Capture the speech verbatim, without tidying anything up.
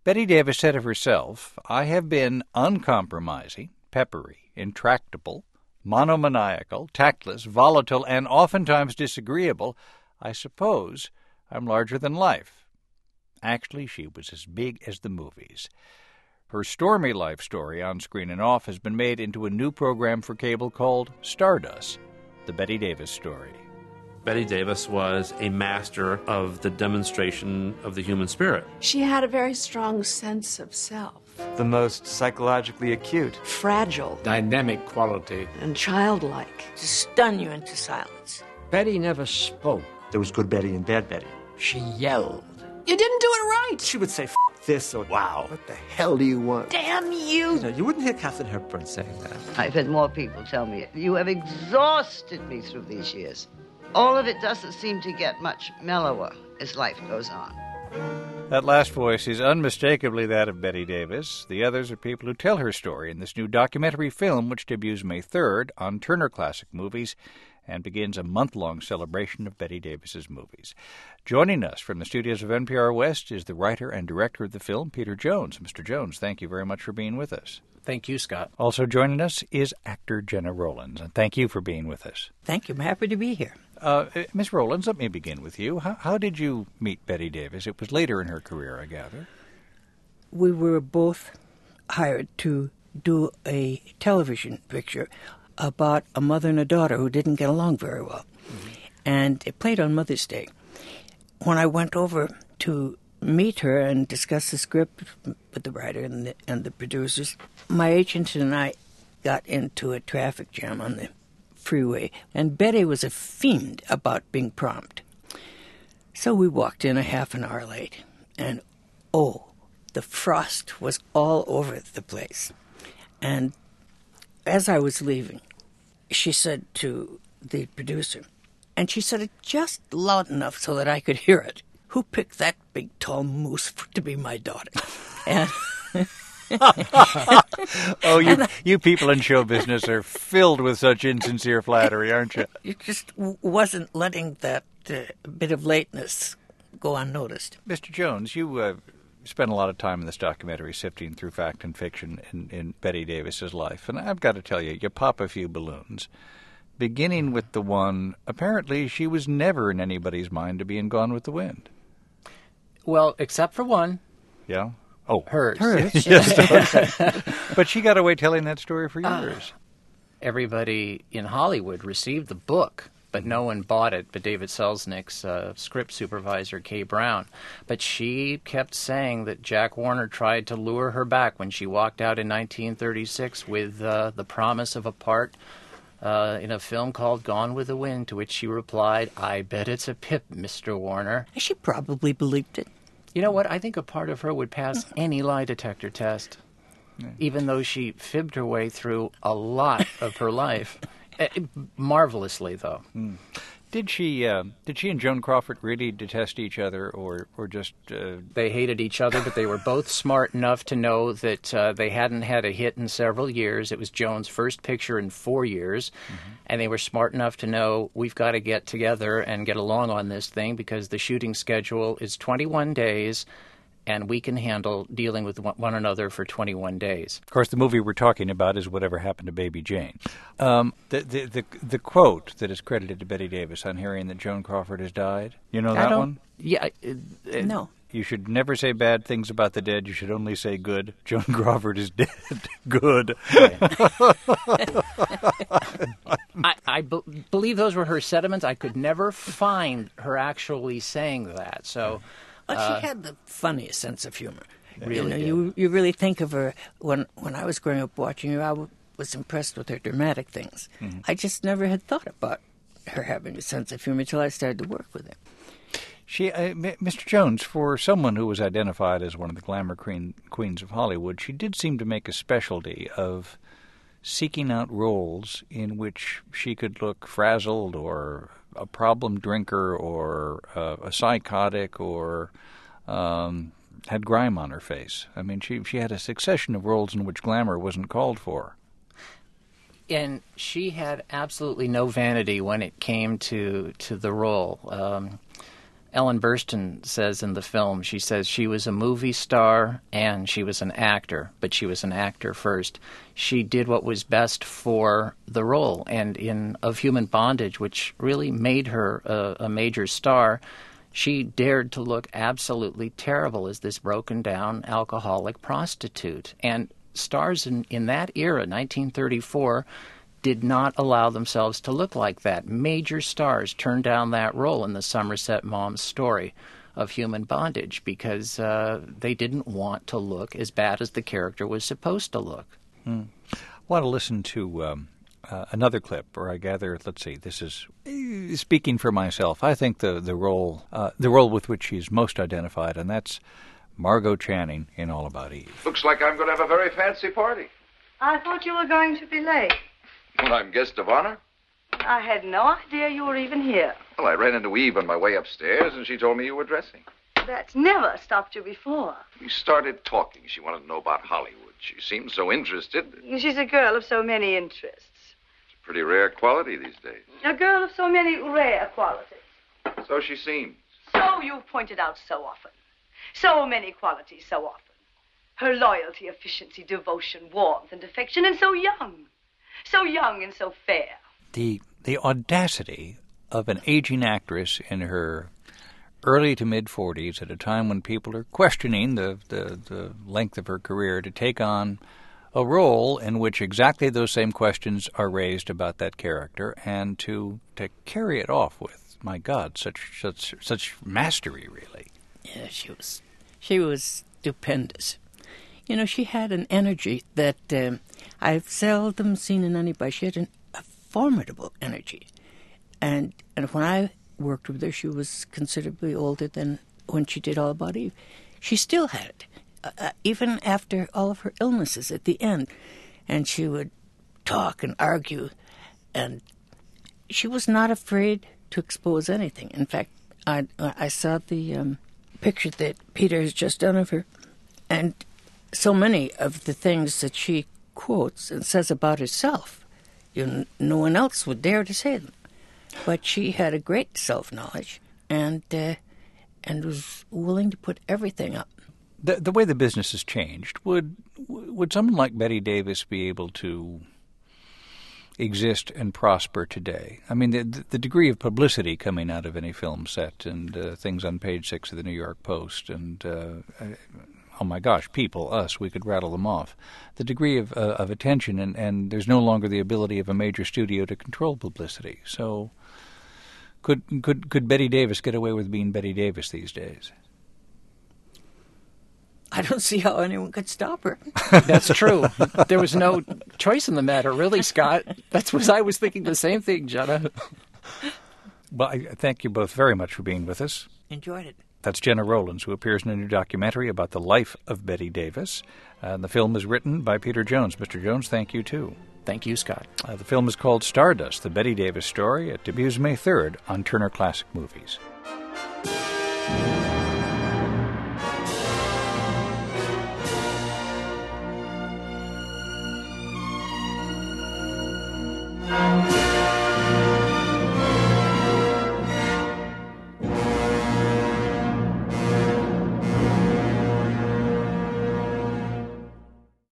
Bette Davis said of herself, "I have been uncompromising, peppery, intractable, monomaniacal, tactless, volatile, and oftentimes disagreeable. I suppose I'm larger than life." Actually, she was as big as the movies. Her stormy life story, on screen and off, has been made into a new program for cable called Stardust, The Bette Davis Story. Bette Davis was a master of the demonstration of the human spirit. She had a very strong sense of self. The most psychologically acute. Fragile. Dynamic quality. And childlike. To stun you into silence. Betty never spoke. There was good Betty and bad Betty. She yelled. You didn't do it right. She would say, F this or wow. What the hell do you want? Damn you. You know, you wouldn't hear Katharine Hepburn saying that. I've had more people tell me, you have exhausted me through these years. All of it doesn't seem to get much mellower as life goes on. That last voice is unmistakably that of Bette Davis. The others are people who tell her story in this new documentary film, which debuts May third on Turner Classic Movies and begins a month-long celebration of Bette Davis's movies. Joining us from the studios of N P R West is the writer and director of the film, Peter Jones. Mister Jones, thank you very much for being with us. Thank you, Scott. Also joining us is actor Gena Rowlands, and thank you for being with us. Thank you. I'm happy to be here. Uh, Miss Rowlands, let me begin with you. How, how did you meet Bette Davis? It was later in her career, I gather. We were both hired to do a television picture about a mother and a daughter who didn't get along very well. Mm-hmm. And it played on Mother's Day. When I went over to meet her and discuss the script with the writer and the, and the producers, my agent and I got into a traffic jam on the freeway, and Betty was a fiend about being prompt. So we walked in a half an hour late, and oh, the frost was all over the place. And as I was leaving, she said to the producer, and she said it just loud enough so that I could hear it, "Who picked that big tall moose for, to be my daughter?" And oh, you you people in show business are filled with such insincere flattery, aren't you? It just w- wasn't letting that uh, bit of lateness go unnoticed. Mister Jones, you uh, spent a lot of time in this documentary sifting through fact and fiction in, in Bette Davis's life, and I've got to tell you, you pop a few balloons. Beginning with the one, apparently she was never in anybody's mind to be in Gone with the Wind. Well, except for one. Yeah? Oh. Hers. Hers. Yes, okay. But she got away telling that story for years. Uh, everybody in Hollywood received the book, but no one bought it but David Selznick's uh, script supervisor, Kay Brown. But she kept saying that Jack Warner tried to lure her back when she walked out in nineteen thirty-six with uh, the promise of a part uh, in a film called Gone with the Wind, to which she replied, "I bet it's a pip, Mister Warner." She probably believed it. You know what? I think a part of her would pass any lie detector test, yeah. Even though she fibbed her way through a lot of her life. Marvelously, though. Mm. Did she uh, did she and Joan Crawford really detest each other, or or just... Uh... They hated each other, but they were both smart enough to know that uh, they hadn't had a hit in several years. It was Joan's first picture in four years, mm-hmm. and they were smart enough to know, we've got to get together and get along on this thing, because the shooting schedule is twenty-one days, and we can handle dealing with one another for twenty-one days. Of course, the movie we're talking about is Whatever Happened to Baby Jane. Um, the, the the the quote that is credited to Bette Davis on hearing that Joan Crawford has died. You know that one? Yeah. Uh, uh, no. You should never say bad things about the dead. You should only say good. Joan Crawford is dead. Good. I, I be- believe those were her sentiments. I could never find her actually saying that. So... Well, Uh, she had the funniest sense of humor. Really you know, did. you you really think of her when when I was growing up watching her. I w- was impressed with her dramatic things. Mm-hmm. I just never had thought about her having a sense of humor until I started to work with her. She, uh, Mister Jones, for someone who was identified as one of the glamour queen, queens of Hollywood, she did seem to make a specialty of seeking out roles in which she could look frazzled or a problem drinker or uh, a psychotic or um, had grime on her face. I mean, she she had a succession of roles in which glamour wasn't called for. And she had absolutely no vanity when it came to, to the role. Um, Ellen Burstyn says in the film, she says she was a movie star and she was an actor, but she was an actor first. She did what was best for the role, and in Of Human Bondage, which really made her a, a major star, she dared to look absolutely terrible as this broken-down alcoholic prostitute. And stars in, in that era, nineteen thirty-four, did not allow themselves to look like that. Major stars turned down that role in the Somerset Maugham story of Human Bondage because uh, they didn't want to look as bad as the character was supposed to look. Hmm. I want to listen to um, uh, another clip, or I gather, let's see, this is, uh, speaking for myself, I think the, the role uh, the role with which she's most identified, and that's Margot Channing in All About Eve. Looks like I'm going to have a very fancy party. I thought you were going to be late. Well, I'm guest of honor. I had no idea you were even here. Well, I ran into Eve on my way upstairs, and she told me you were dressing. That's never stopped you before. We started talking. She wanted to know about Hollywood. She seemed so interested. She's a girl of so many interests. It's a pretty rare quality these days. A girl of so many rare qualities. So she seems. So you've pointed out so often. So many qualities so often. Her loyalty, efficiency, devotion, warmth, and affection, and so young. So young and so fair. The the audacity of an aging actress in her early to mid-forties at a time when people are questioning the, the, the length of her career to take on a role in which exactly those same questions are raised about that character and to to carry it off with, my God, such such such mastery, really. Yeah, she was she was stupendous. You know, she had an energy that um, I've seldom seen in anybody. She had an, a formidable energy. And and when I worked with her, she was considerably older than when she did All About Eve. She still had it, uh, even after all of her illnesses at the end. And she would talk and argue, and she was not afraid to expose anything. In fact, I, I saw the um, picture that Peter has just done of her, and so many of the things that she quotes and says about herself, you know, no one else would dare to say them. But she had a great self-knowledge and uh, and was willing to put everything up. The, the way the business has changed, would would someone like Bette Davis be able to exist and prosper today? I mean, the, the degree of publicity coming out of any film set and uh, things on page six of the New York Post and... Uh, oh my gosh, people, us, we could rattle them off. The degree of uh, of attention, and, and there's no longer the ability of a major studio to control publicity. So could could could Bette Davis get away with being Bette Davis these days? I don't see how anyone could stop her. That's true. There was no choice in the matter, really, Scott. That's what I was thinking the same thing, Jenna. Well, I thank you both very much for being with us. Enjoyed it. That's Gena Rowlands, who appears in a new documentary about the life of Bette Davis. Uh, the film is written by Peter Jones. Mister Jones, thank you, too. Thank you, Scott. Uh, the film is called Stardust, the Bette Davis story. It debuts May third on Turner Classic Movies.